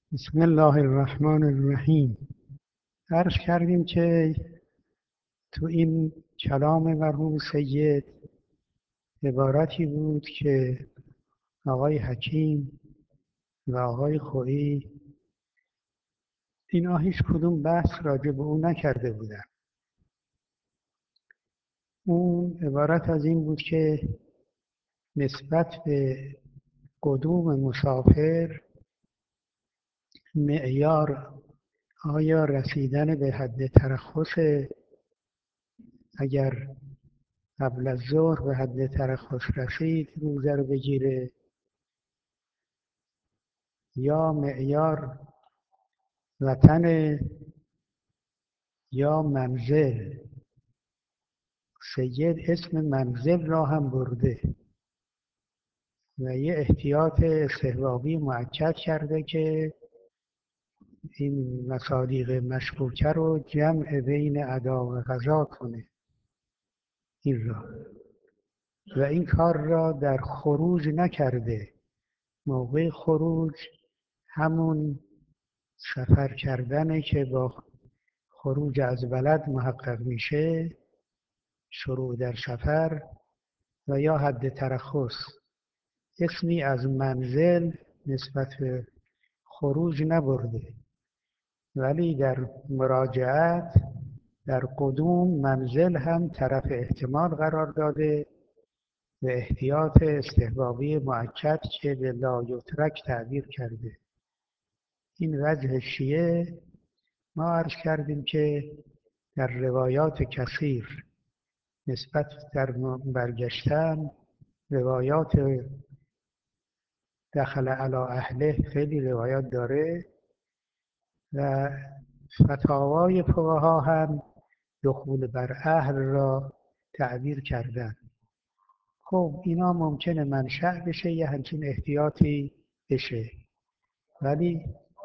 بسم الله الرحمن الرحیم. عرض کردیم که تو این کلام مرحوم سید عبارتی بود که آقای حکیم و آقای خویی اینا هیچ کدوم بحث راجع به او نکرده بودن. اون عبارت از این بود که نسبت به قدوم مسافر معیار آیا رسیدن به حد ترخص، اگر قبل از ظهر به حد ترخص رسید روزه رو بگیره، یا معیار وطن یا منزل. سید اسم منزل را هم برده و یه احتیاط استحبابی مؤکد کرده که این مصادیق مشکوکه رو جمع بین ادا و قضا کنه این را، و این کار را در خروج نکرده. موقع خروج همون سفر کردنه که با خروج از بلد محقق میشه، شروع در سفر و یا حد ترخص. اسمی از منزل نسبت به خروج نبرده، ولی در مراجعت در قدوم منزل هم طرف احتمال قرار داده و احتیاط استحبابی مؤکد که به لا یترک تعبیر کرده. این وجه شیعه. ما عرض کردیم که در روایات کثیر نسبت در برگشتن، روایات دخل علی اهله خیلی روایات داره و فتاوای فقها هم دخول بر اهل را تعبیر کردن. خب اینا ممکنه منشأ بشه یه همچین احتیاطی بشه، ولی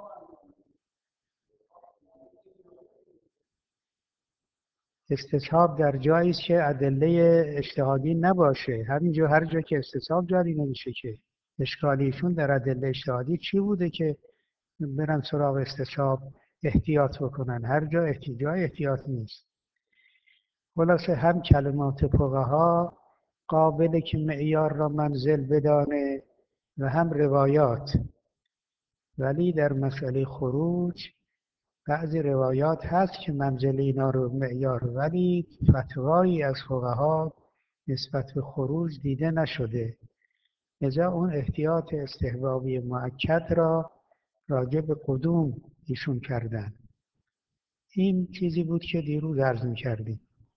استصحاب در جایی است که ادله اجتهادی نباشه. همینجا هر جا که استصحاب جاری نمیشه که. اشکالیشون در ادله اجتهادی چی بوده که برن سراغ استصحاب احتیاط بکنن؟ هر جا جای احتیاط نیست. خلاصه هم کلمات فقها قابله که معیار را منزل بدانه و هم روایات، ولی در مسئله خروج بعضی روایات هست که منزل اینا رو معیار، ولی فتوایی از فقها نسبت به خروج دیده نشده. لذا اون احتیاط استحبابی مؤکد را راجع به قدوم ایشون کردن. این چیزی بود که دیروز عرض می‌کردیم.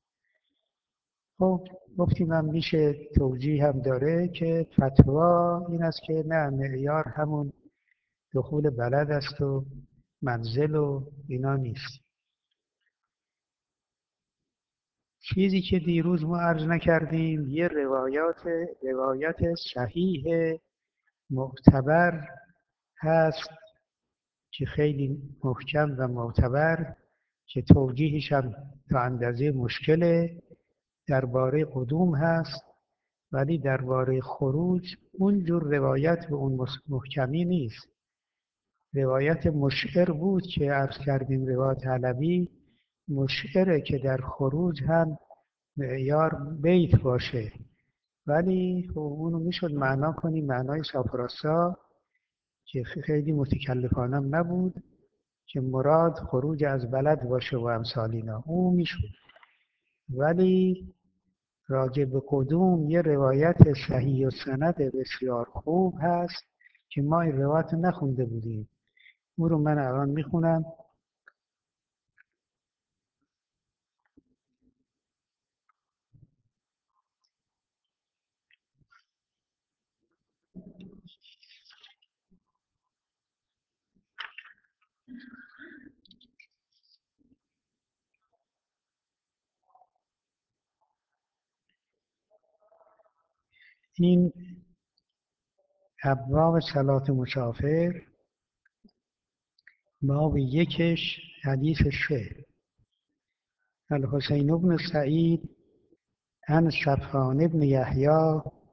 خب گفتیم هم میشه توجیه هم داره که فتوا این است که نه، معیار همون دخول بلد است و منزل و اینا نیست. چیزی که دیروز ما عرض نکردیم یه روایت صحیح معتبر هست که خیلی محکم و معتبر، که توجیهش هم تا اندازه مشکله. درباره قدوم هست، ولی درباره خروج اونجور روایت به اون محکمی نیست. روایت مشعر بود که عرض کردیم، روایت علوی مشعره که در خروج هم معیار بیت باشه، ولی خب اونو میشد معنا کنیم معنای ساپراسا که خیلی متکلفانه نبود، که مراد خروج از بلد باشه و امثال اینا، اون میشد. ولی راجع به قدوم یه روایت صحیح و سند بسیار خوب هست که ما این روایت نخونده بودیم. اون رو من الان میخونم. این ابواب صلات مسافر، باب یکش حدیث 3. الحسین بن سعید عن صفوان بن یحیی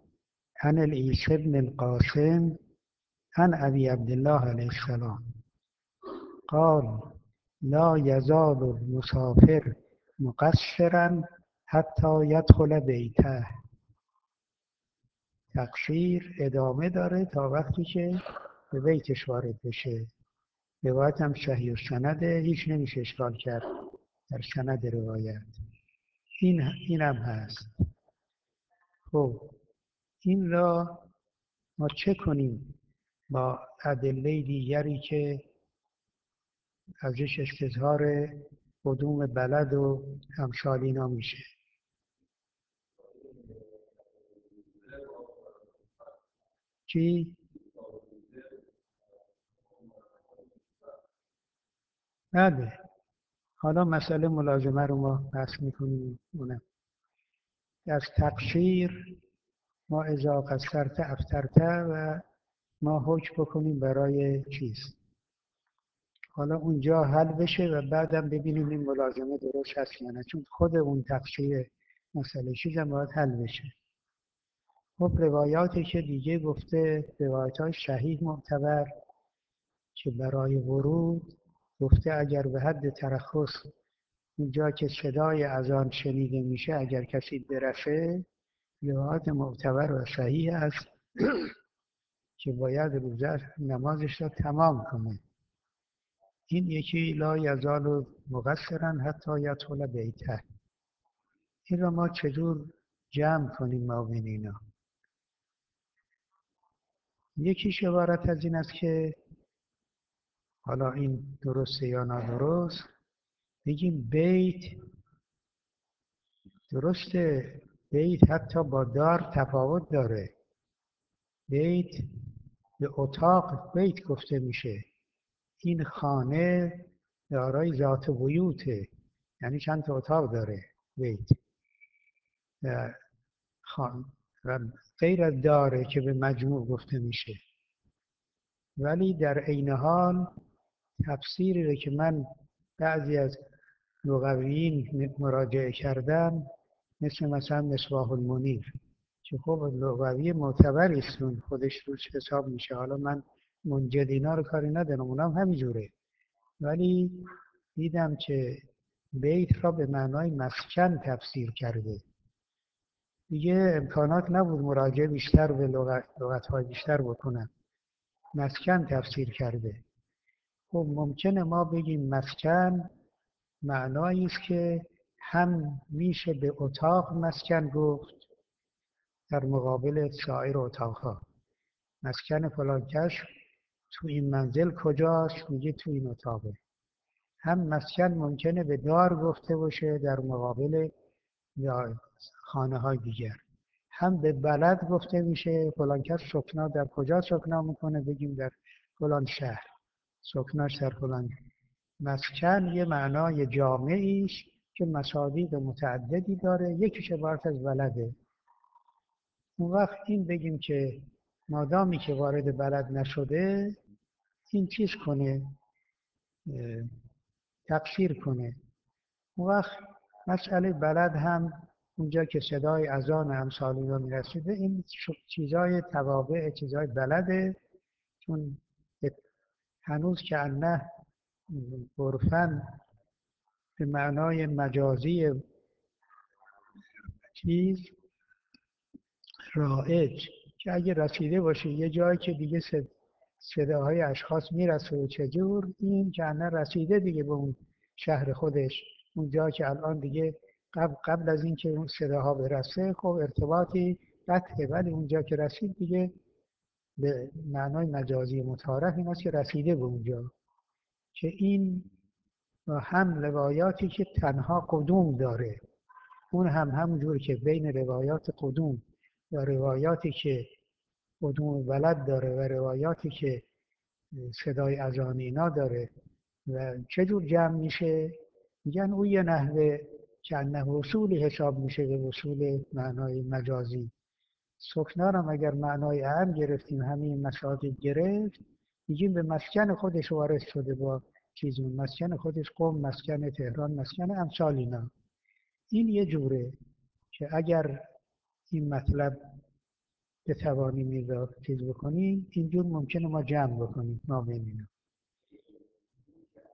عن العیسی بن القاسم عن ابی عبدالله علیه السلام. قال لا یزال المسافر مقصرا حتی یدخل بیته. تقصیر ادامه داره تا وقتی که به بیتش وارد بشه. روایت هم صحیح السنده، هیچ نمیشه اشکال کرد در سند روایت. این هم هست. خب این را ما چه کنیم با ادله دیگری که ازش استظهار قدوم بلد و امثال اینا میشه؟ چی؟ بله. حالا مسئله ملازمه رو ما بحث میکنیم. اونم از تقصیر ما اذا قصرت افترت و ما حکم بکنیم برای چیز. حالا اونجا حل بشه و بعدم ببینیم این ملازمه درست هست یا نه، چون خود اون تقصیر مسئله چیز هم باید حل بشه. خب روایاتی که دیگه گفته، روایات های صحیح معتبر که برای ورود گفته اگر به حد ترخص اونجا که صدای اذان شنیده میشه اگر کسی برسه، روایات معتبر و صحیح است که باید روزه نمازش را تمام کنه. این یکی لا یزال مقصرا حتی یدخل بیته. این را ما چجور جمع کنیم ما بین اینا؟ یکیش عبارت از این است که حالا این درسته یا نادرست، بگیم بیت درسته، بیت حتی با دار تفاوت داره. بیت به اتاق بیت گفته میشه. این خانه دارای ذات بیوته، یعنی چند تا اتاق داره بیت. و و غیر از داره که به مجموع گفته میشه. ولی در عین حال تفسیری رو که من بعضی از لغویین مراجعه کردم، مثلا مصباح المنیر که خب لغوی معتبری است، خودش روش حساب میشه. حالا من منجد اینا رو کاری ندارم، اونام همینجوره. ولی دیدم که بیت را به معنای مسکن تفسیر کرده. دیگه امکانات نبود مراجعه بیشتر به لغت‌های بیشتر بکنم. مسکن تفسیر کرده. خب ممکنه ما بگیم مسکن معنایی است که هم میشه به اتاق مسکن گفت در مقابل سایر اتاقها. مسکن فلان کس تو این منزل کجاست؟ میگه تو این اتاقه. هم مسکن ممکنه به دار گفته باشه در مقابل یا خانه های دیگر. هم به بلد گفته میشه فلان کس سکنا در کجا سکنا میکنه، بگیم در فلان شهر، سکناش در فلان. مسکن یه معنای جامعیش که مصادیق متعددی داره، یکیش عبارت از بلده. اون وقت این بگیم که مادامی که وارد بلد نشده این چیز کنه، تفسیر کنه. اون وقت مسئله بلد هم اونجا که صدای اذان امثال اینا میرسیده، این چیزای توابع چیزای بلده، چون هنوز که انه عرفاً به معنای مجازی چیز رایج که اگه رسیده باشه یه جایی که دیگه صداهای اشخاص میرسه و چجور، این که انه رسیده دیگه به اون شهر خودش، اون جایی که الان دیگه قبل از این که اون صداها برسه خب ارتباطی قطعه، ولی اونجا که رسید دیگه به معنای مجازی متعارف این است که رسیده به اونجا. که این هم روایاتی که تنها قدوم داره، اون هم همونجور که بین روایات قدوم و روایاتی که قدوم بلد داره و روایاتی که صدای اذان اینا داره و چجور جمع میشه، میگن او یه نحوه که انه وصولی حساب میشه به وصول معنای مجازی. سکنار هم اگر معنای اهم گرفتیم، همین مساجد گرفت، میگیم به مسکن خودش وارد شده با چیزون، مسکن خودش قم، مسکن تهران، مسکن امثال اینا. این یه جوره که اگر این مطلب بتوانیم این را چیز بکنیم، اینجور ممکنه ما جمع بکنیم ما بین اینا.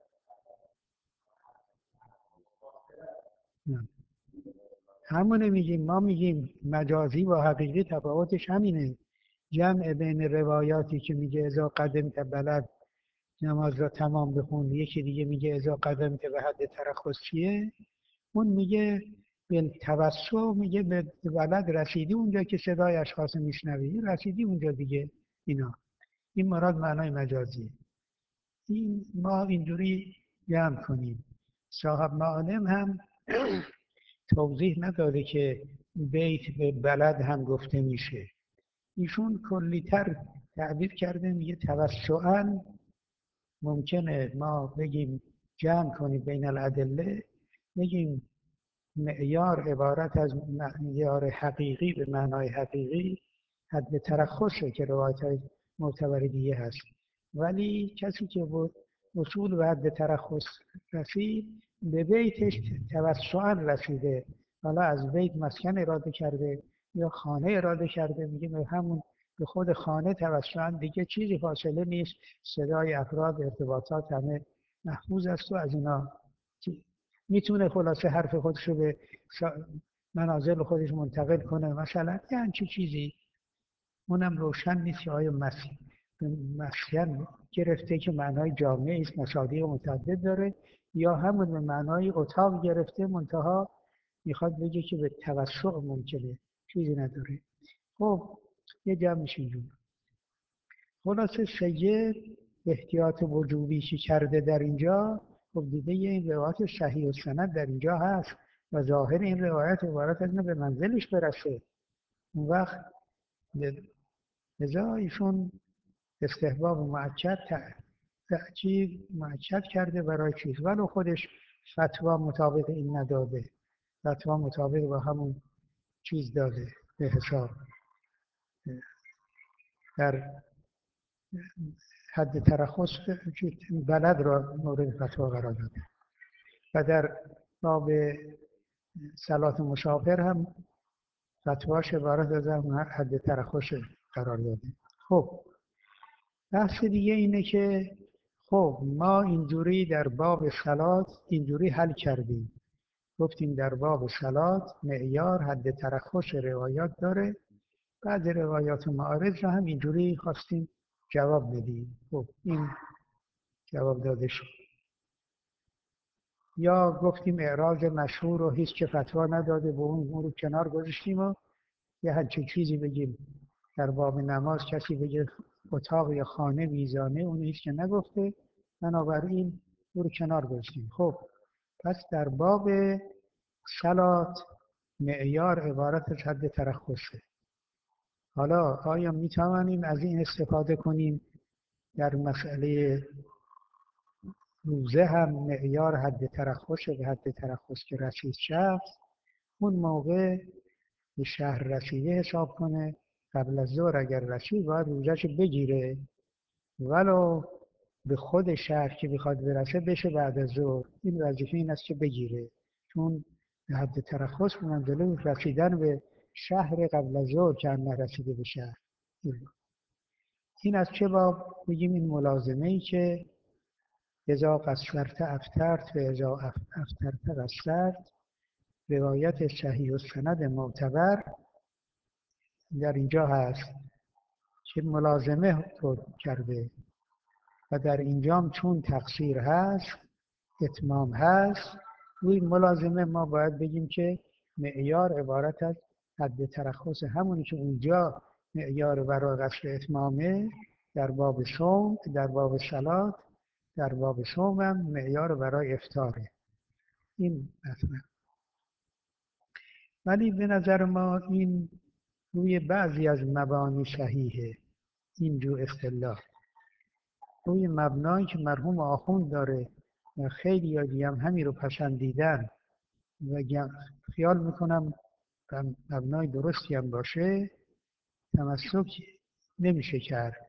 همونه میگیم. ما میگیم مجازی و حقیقی تفاوتش همینه. جمع بین روایاتی که میگه اذا قدمت بلد نماز را تمام بخون، یکی دیگه میگه اذا قدمت به حد ترخص چیه، اون میگه به توسع، میگه به بلد رسیدی اونجا که صدای اشخاص میشنوی، رسیدی اونجا دیگه. اینا این مراد معنای مجازی. این ما اینجوری جمع کنیم. صاحب معالم هم توضیح نداده که بیت به بلد هم گفته میشه. ایشون کلیتر تعبیر کرده، میگه توسعاً ممکنه ما بگیم جمع کنیم بین الادله، بگیم معیار عبارت از معیار حقیقی به معنای حقیقی حد ترخصه که روایت های معتبر دیگه هست، ولی کسی که بود اصول و حد ترخص رسید به بیتش توسعا رسیده، حالا از بیت مسکن اراده کرده یا خانه اراده کرده، میگه به همون به خود خانه توسعا دیگه چیزی فاصله نیست، صدای افراد ارتباطات همه محفوظ است و از اینا میتونه خلاصه حرف خودش رو به منازل خودش منتقل کنه مثلا، یه همچی چیزی. اونم روشن نیست که آیا مسکن گرفته که معنای جامعه است، مصادیق متعدد داره، یا همون به معنای اتاق گرفته منتها میخواد بگه که به توسع ممکنه، چیزی نداره. خب یه جمع میشین. خلاصه سید احتیاط وجوبی که کرده در اینجا، خب دیگه این روایت صحیح و سند در اینجا هست و ظاهر این روایت عبارت از اینه به منزلش برسه. اون وقت لذا ایشون استحباب مؤکد تأکید مؤکد کرده برای چیز، ولو خودش فتوا مطابق این نداده، فتوا مطابق با همون چیز داده به حساب در حد ترخص بلد را مورد فتوا قرار داده و در باب صلات مسافر هم فتواش عبارت از حد ترخص قرار داده. خب بحث دیگه اینه که خب ما اینجوری در باب صلات اینجوری حل کردیم، گفتیم در باب صلات معیار حد ترخص روایات داره، بعد روایات معارض را هم اینجوری خواستیم جواب بدیم. خب این جواب داده شد. یا گفتیم اعراض مشهور و هیچ که فتوا نداده به اون رو کنار گذاشتیم و یه همچین چیزی بگیم در باب نماز کسی بگه اتاق یا خانه میزانه، اون هیچ که نگفته، بنابراین رو کنار گذاشتیم. خب پس در باب صلات معیار عبارت از حد ترخصه. حالا آیا می توانیم از این استفاده کنیم در مسئله روزه هم معیار حد ترخص به حد ترخص که رسید شخص اون موقع به شهر رسیده حساب کنه، قبل از ظهر اگر رسید باید روزهش بگیره، ولو به خود شهر که بخواد برسه بشه بعد از ظهر، این وظیفه این است که بگیره، چون به حد ترخص به منزله رسیدن به شهر قبل از ظهر که هم نرسیده به شهر. این از چه باب بگیم؟ این ملازمه ای که اذا قصرت افترت و اذا افترت قصرت، روایت صحیح و سند معتبر در اینجا هست که ملازمه رو کرده و در اینجام چون تقصیر هست، اتمام هست، روی ملازمه ما باید بگیم که معیار عبارت از حد ترخص همونی که اونجا معیار برای قصر اتمامه در باب صوم، در باب صلات، در باب صوم هم معیار برای افطاره. این مطلب. ولی به نظر ما این روی بعضی از مبانی صحیحه، اینجور اصطلاح روی مبنایی که مرحوم آخوند داره و خیلی دیگه هم همین رو پسندیدن و خیال میکنم مبنای درستی هم باشه تمسک نمیشه کرد.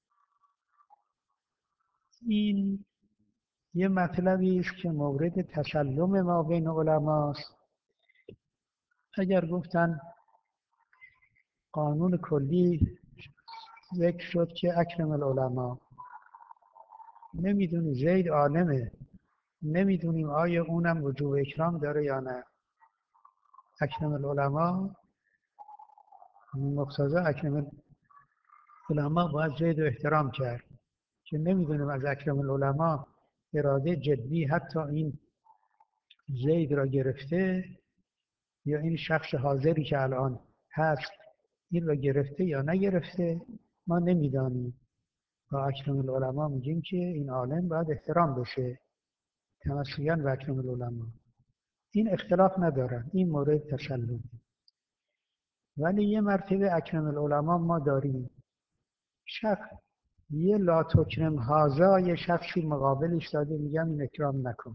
این یه مطلبی است که مورد تسلم ما بین علماست. اگر گفتن قانون کلی ذکر شد که اکرم العلماء، نمیدونی زید عالمه، نمیدونیم آیا اونم وجوب اکرام داره یا نه. اکرم العلماء، مقتضا اکرم العلماء باید زید و احترام کرد که نمیدونیم از اکرم العلماء اراده جدی حتی این زید را گرفته یا این شخص حاضری که الان هست این را گرفته یا نگرفته، ما نمیدانیم. با اکرم العلماء میگیم که این عالم باید احترام بشه تمسیاً به اکرم العلماء. این اختلاف ندارن، این مورد تسلط. ولی یه مرتبه اکرم العلماء ما داریم، شخص یه لا تکرم هازا، یه شخصی مقابلش داده میگم این اکرام نکن،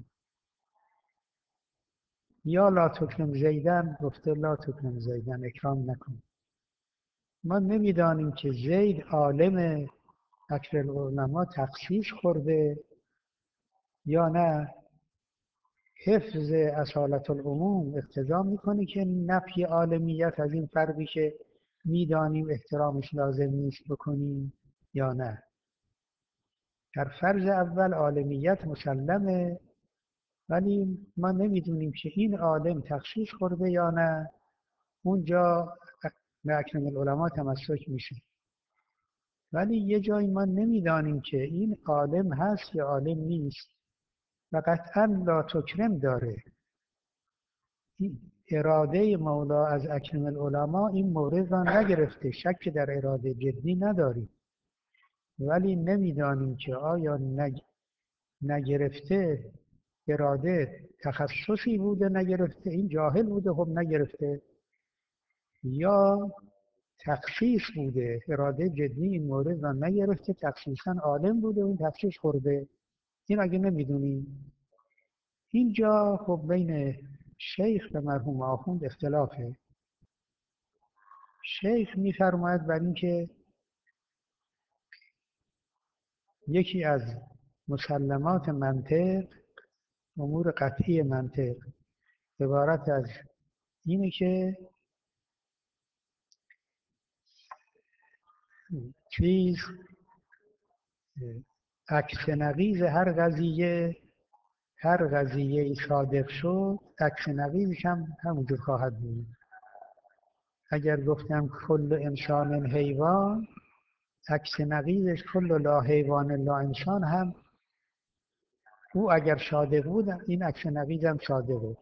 یا لا تکرم زیدن گفته لا تکرم زیدن اکرام نکن. ما نمیدانیم که زید عالم اکرم العلماء تخصیص خورده یا نه. حفظ اصالت العموم اقتضا میکنه که نفی عالمیت از این فرقی که میدانیم احترامش لازم نیست بکنیم یا نه. در فرض اول عالمیت مسلمه، ولی ما نمیدونیم که این عالم تخصیص خورده یا نه، اونجا به اکرم العلماء تمسک میشه. ولی یه جایی ما نمیدانیم که این عالم هست یا عالم نیست و قطعا لا تکرم داره. اراده مولا از اکرم العلماء این مورد را نگرفته، شک در اراده جدی نداریم، ولی نمیدانیم که آیا نگرفته اراده تخصصی بوده نگرفته، این جاهل بوده خب نگرفته، یا تخصیص بوده اراده جدی این مورد را نگرفته، تخصیصا عالم بوده اون تخصیص خورده. این اگه نمیدونیم، اینجا خب بین شیخ و مرحوم آخوند اختلافه. شیخ میفرماید بر اینکه یکی از مسلمات منطق، امور قطعی منطق، عبارت از اینه که چیز عکس نقیض هر قضیه صادق شد، عکس نقیضش هم همونجور خواهد بود. اگر گفتم کل انسان حیوان، عکس نقیضش کل لا حیوان لا انسان هم او اگر صادق بود این عکس نقیض هم صادقه.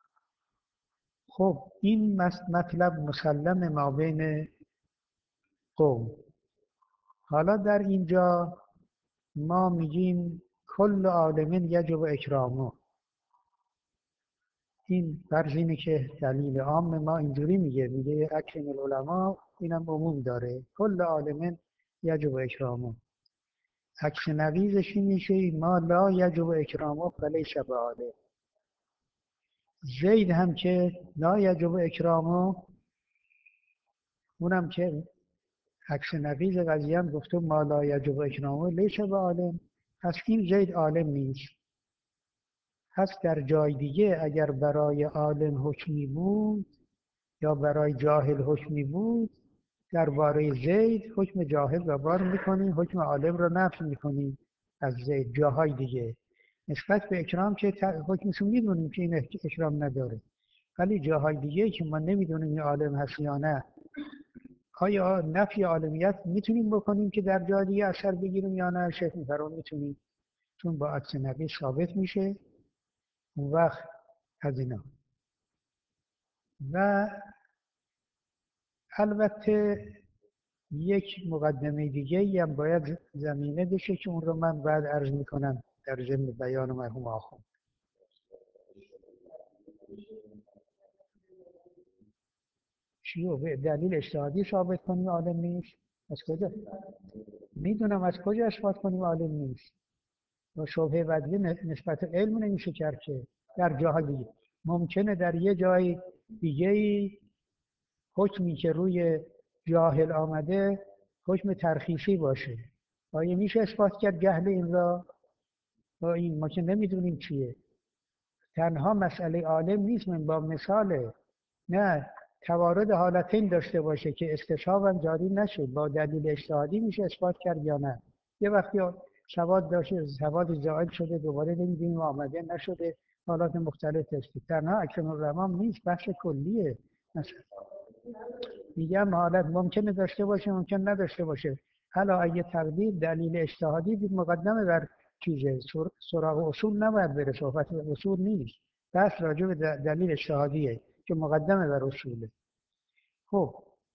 خب این مطلب مسلم ما بین قوم. حالا در اینجا ما میگیم کل عالم یجب اکرامه. این فرض اینه که دلیل عام ما اینجوری میگه اکرم العلماء، اینم عموم داره، کل عالم یجب اکرامه. عکس نقیضش این میشه ما لا یجب اکرامه فلیس بعالم. زید هم که لا یجب اکرامه، اونم که عکس نقیض قضیه هم گفته ما لا یجب اکرامه لیس بعالم، پس این زید عالم نیست. پس در جای دیگه اگر برای عالم حکمی بود یا برای جاهل حکمی بود، درباره زید حکم جاهل را بار میکنیم، حکم عالم را نفی میکنیم از زید. جاهای دیگه نسبت به اکرام که حکمشو میدونیم که این اکرام نداره، ولی جاهای دیگه که ما نمیدونیم این عالم هست یا نه، آیا نفی عالمیت میتونیم بکنیم که در جای دیگه اثر بگیریم یا نه؟ شیخ میفرماید میتونیم، چون با عکس نقیض ثابت میشه. اون وقت از اینا. و البته یک مقدمه دیگه هم باید زمینه بشه که اون رو من بعد عرض میکنم در ضمن بیان مرحوم آخوند. چیو به دلیل اجتهادی ثابت کنیم عالم نیست؟ از کجا؟ میدونم از کجا اثبات کنیم عالم نیست؟ و شبهه بدلی نسبت علم نمیشه کرد که در جاهای دیگه ممکنه در یه جای دیگه حکمی که روی جاهل آمده حکم ترخیصی باشه. آیا میشه اثبات کرد جهل این را؟ این ما که نمیدونیم چیه. تنها مسئله عالم نیست، من با مثاله، نه توارد حالتین داشته باشه که استصحاب هم جاری نشد، با دلیل اجتهادی میشه اثبات کرد یا نه. یه وقتی سواد داشته، سواد زائد شده، دوباره نمیدونیم آمده نشده، حالات مختلف داشته. تنها اکرم الرحمن نیست، بخش کلیه. مثلا میگم حالت ممکنه داشته باشه، ممکن نداشته باشه. حالا اگه تقدیر دلیل اجتهادی بود مقدمه بر چیزه، سراغ اصول نباید بره، صحبت به اصول نیست، بس راجع به دلیل اجتهادیه که مقدمه بر اصوله. خب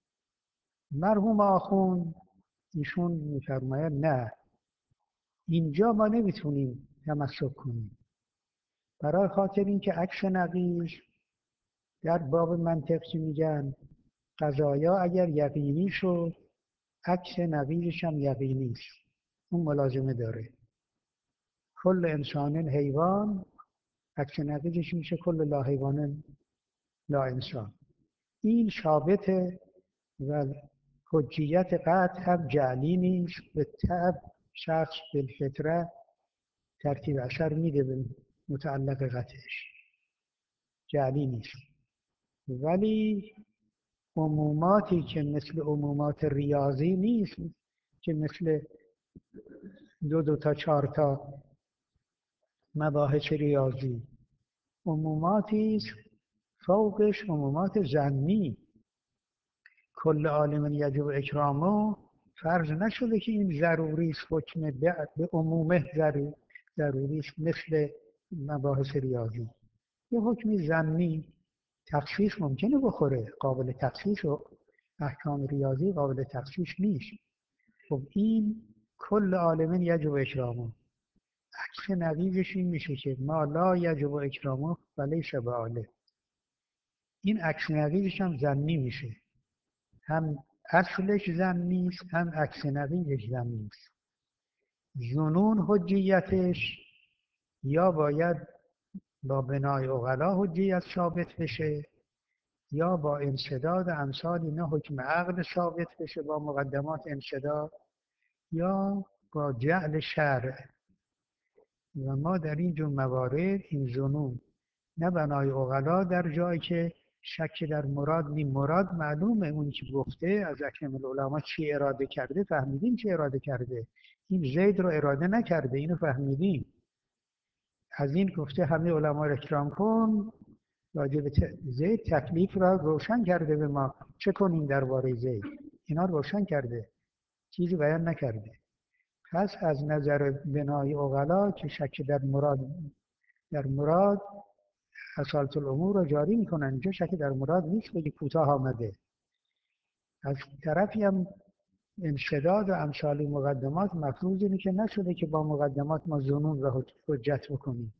مرحوم آخوند ایشون میفرماید نه، اینجا ما نمیتونیم تمسک کنیم، برای خاطر اینکه عکس نقیض در باب منطق چی میگن، قضایا اگر یقینی شد عکس نقیضش هم یقینی است، اون ملازمه داره. کل انسان حیوان عکس نقیضش میشه کل لا حیوان لا انسان. این ثابته و حجیت قطع هم جعلی نیست، به طب شخص بالفطره ترتیب اثر میده به متعلق قطعش، جعلی نیست. ولی عموماتی که مثل عمومات ریاضی نیست، که مثل دو تا چهار تا مباحث ریاضی، عموماتی است فوقش عمومات ظنی. کل عالم یجب اکرامه فرض نشده که این ضروری است، حکم به عمومه ضروری است مثل مباحث ریاضی. یه حکمی ظنی تخصیص ممکنه بخوره، قابل تخصیص و احکام ریاضی قابل تخصیص نیست. خب این کل عالم یجب اکرامه، عکس نقیضش این میشه که ما لا یجب اکرامه ولیس بعالم. این عکس نقیضش هم ظنی میشه، هم اصلش ظنی است هم عکس نقیضش ظنی است. ظنون حجیتش یا باید با بنای عقلا حجیت ثابت بشه، یا با انسداد امثال اینا حکم عقل ثابت بشه با مقدمات انسداد، یا با جعل شرع. و ما در این جور موارد این ظنون نه بنای عقلا در جایی که شک در مراد نیم، مراد معلومه، اون که گفته از اکرم العلماء چی اراده کرده، فهمیدیم چی اراده کرده. این زید رو اراده نکرده، اینو فهمیدیم. از این گفته همه علما رو اکرام کن، راجع به زید تکلیف را روشن کرده به ما، چه کنیم درباره زید، اینا روشن کرده، چیزی بیان نکرده. پس از نظر بنای عقلا که شک در مراد اصالت الامور رو جاری میکنن، اینجا شک در مراد نیست بگی کوتاه آمده. از طرفی هم انشداد و امثال مقدمات مفروض اینه که نشده که با مقدمات ما ظنون را حجت بکنیم.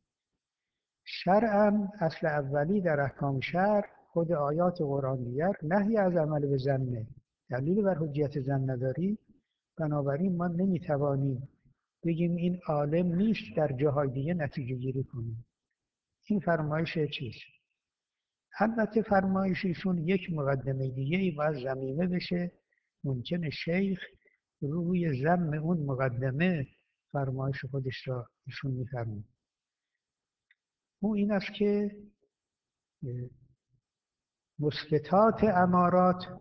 شرعا اصل اولی در احکام شرع خود آیات قرآنیه نهی از عمل به ظنه، دلیل بر حجیت ظن نداری. بنابراین ما نمیتوانیم بگیم این عالم نیست در جاهای دیگه نتیجه گیری کنیم. این فرمایش چیست؟ البته فرمایش ایشون یک مقدمه دیگه ای باید ضمیمه بشه، ممکنه شیخ روی ضم اون مقدمه فرمایش خودش را ایشون میفرمونه. او این است که مثبتات امارات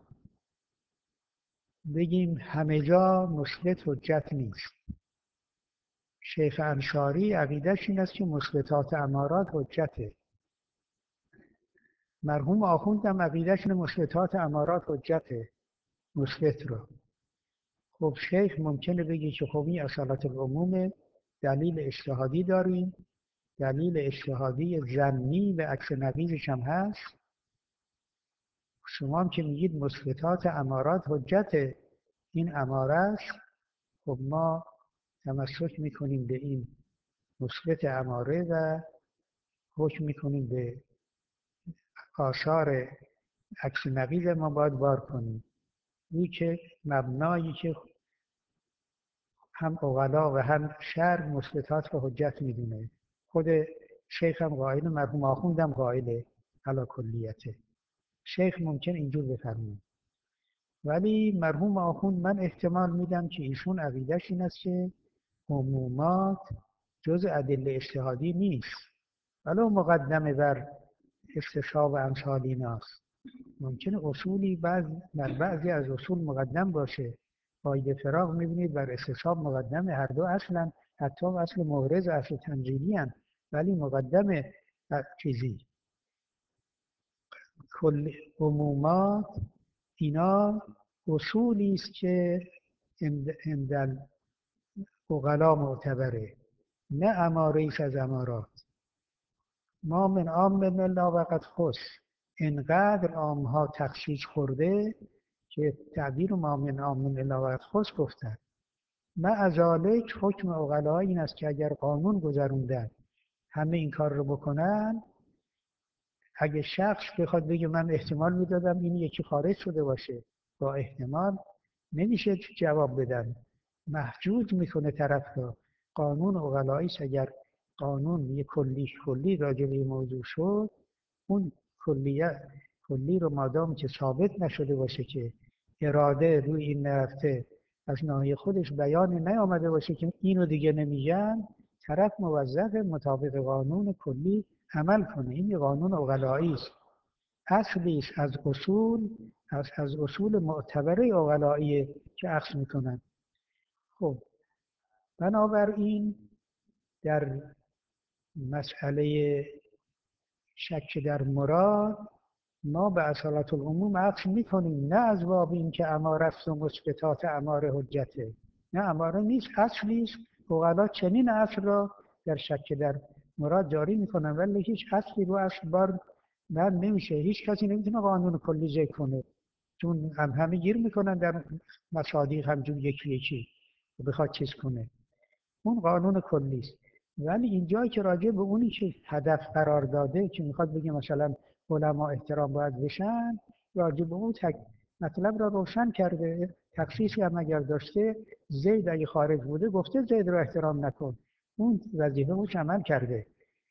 بگیم همه جا مثبت حجت نیست. شیخ انصاری عقیده‌اش این است که مثبتات امارات حجته. مرحوم آخوند هم عقیده‌اش اینه مثبتات امارات حجته، مثبت رو. خب شیخ ممکنه بگه که خب این اصالت العموم دلیل اجتهادی داریم، دلیل اجتهادی ظنی و عکس نقیضش هم هست. شما هم که میگید مثبتات امارات حجته، این اماره است، خب ما تمسک میکنیم به این مثبت اماره و حکم میکنیم به آثار عکس نقیض ما باید بار کنیم. این که مبنایی که هم عقلا و هم شرع مثبتات و حجت میدونه. خود شیخ هم قائل، مرحوم آخوند هم قائل علی کلیته. شیخ ممکن اینجور بفرمونه، ولی مرحوم آخوند من احتمال میدم که ایشون عقیده‌اش این است که عمومات جز ادله اجتهادی نیست، ولو مقدمه بر استصحاب و امثال ایناست. ممکنه اصولی بر بعضی از اصول مقدم باشه، قاعده فراغ میبینید بر استصحاب مقدمه، هر دو اصلا حتی اصل مورز اصل تنزیلی هم، ولی مقدم چیزی کل عمومات اینا اصولی است که عند العقلا معتبره، نه اماره ایست از امارات. ما من عام الا وقد خص، اینقدر عامها تخصیص خورده که تعبیر ما من عام الا وقد خص گفتن. مع ذالک حکم عقلا این است که اگر قانون گذروندن همه این کار رو بکنن، اگه شخص بخواد بگه من احتمال میدادم این یکی خارج شده باشه، با احتمال نمیشه جواب بدن، محجوج میکنه طرف رو. قانون عقلایی است اگر قانون یه کلی راجع به موضوع شد، اون کلی رو مادام که ثابت نشده باشه که اراده روی این نرفته، از ناحیه خودش بیان نیامده باشه که اینو دیگه نمیگن، طرف موظف مطابق قانون کلی عمل کنه. این قانون عقلایی است، اصلی است از اصول، از اصول معتبره عقلایی که اخذ میکنن. خب بنابراین در مسئله شک در مراد ما به اصالت العموم عکس میکنیم، نه از باب این که اماره است و مثبتات اماره حجته، نه اماره نیست، اصلی است. عقلا چنین اصل را در شک در مراد جاری میکنن، ولی هیچ اصلی رو اصل بار نمیشه. هیچ کسی نمیتونه قانون کلی ذکر کنه، چون همه گیر میکنن در مصادیق همجور یکی یکی بخواد چیز کنه. اون قانون کلی است. ولی اینجایی که راجع به اونی که هدف قرار داده که میخواد بگه مثلا علما احترام باید بشن، راجع به اون مطلب را روشن کرده. تخصیصی هم اگر داشته، زید اگه خارج بوده گفته زید رو احترام نکن، اون وظیفه اوش عمل کرده.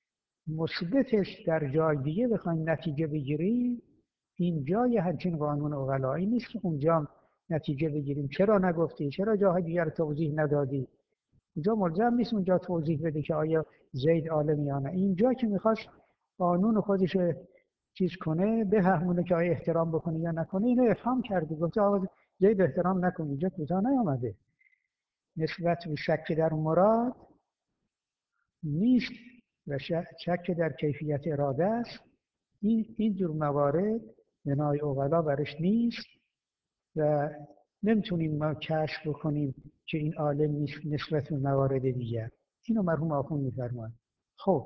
مثبتش در جای دیگه بخوایم نتیجه بگیریم، اینجا یه همچین قانون عقلایی نیست که اونجا نتیجه بگیریم چرا نگفتی، چرا جاهای دیگر توضیح ندادی. اینجا ملزم نیست اونجا توضیح بده که آیا زید عالم یا نه. اینجا که میخواست قانون خودش چیز کنه، به همونه که آیا احترام بکنه یا نکنه، اینو افهام کرده، گفته آقا زید احترام نکنه. اینجا کوتاه نیامده. نسبت به شک در مراد نیست و شک در کیفیت اراده است. این جور موارد بنای عقلا برش نیست و نمیتونیم ما کشف بکنیم که این عالم نیست نسبت به موارد دیگر. اینو مرحوم آخوند میفرمایند. خب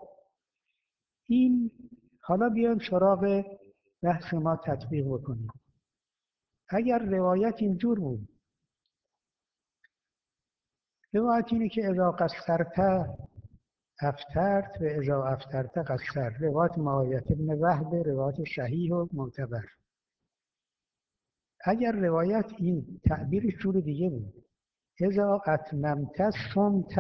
این حالا بیایم سراغ بحث ما تطبیق بکنیم. اگر روایت اینجور بود، روایت اینه که اذا قصرت افترت و اذا افترت قصر، روایت معاویه بن وهب، روایت صحیح و معتبر. اگر روایت این تعبیرش جور دیگه بود، اذا اتممت صمت،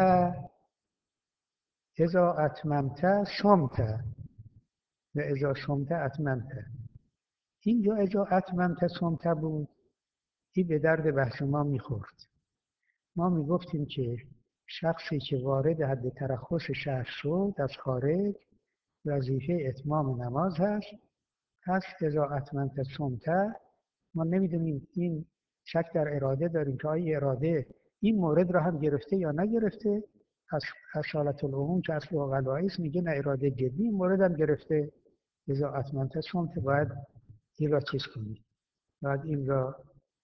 اذا اتممت صمت و اذا صمت اتممت، اینجا اذا اتممت صمت بود، این به درد بحث ما میخورد. ما میگفتیم که شخصی که وارد حد ترخص شهر شد از خارج، وظیفه اتمام نماز هست. پس اذا اتممت صمت، ما نمیدونیم، این شک در اراده داریم که آیا اراده این مورد را هم گرفته یا نگرفته. از اصالت العموم که اصل عقلایی است میگه نه، اراده جدی این مورد هم گرفته. اذا اتممت صمت باید این را چیز کنید، باید این را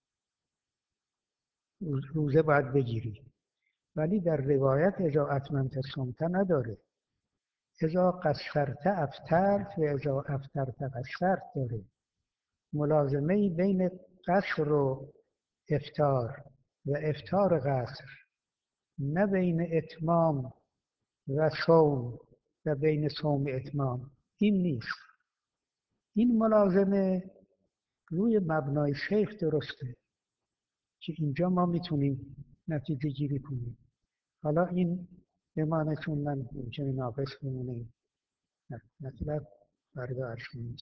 روزه باید بگیری. ولی در روایت اذا اتممت صمت نداره، اذا قصرت افترت و اذا افترت قصرت داره. ملازمه بین قصر و افطار و افطار قصر، نه بین اتمام و صوم و بین صوم اتمام، این نیست. این ملازمه روی مبنای شیخ درسته که اینجا ما میتونیم نتیجه گیری کنیم. حالا این بمانه چون من ممکنه ناقص بمونه، مطلب فردا عرض کنیم.